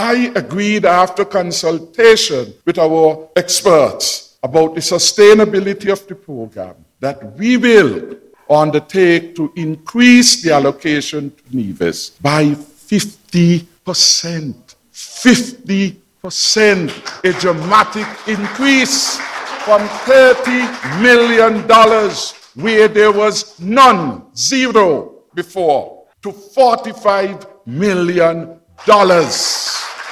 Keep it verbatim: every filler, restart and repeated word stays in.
I agreed after consultation with our experts about the sustainability of the program that we will undertake to increase the allocation to Nevis by fifty percent. fifty percent, a dramatic increase from thirty million dollars where there was none, zero before, to forty-five million dollars.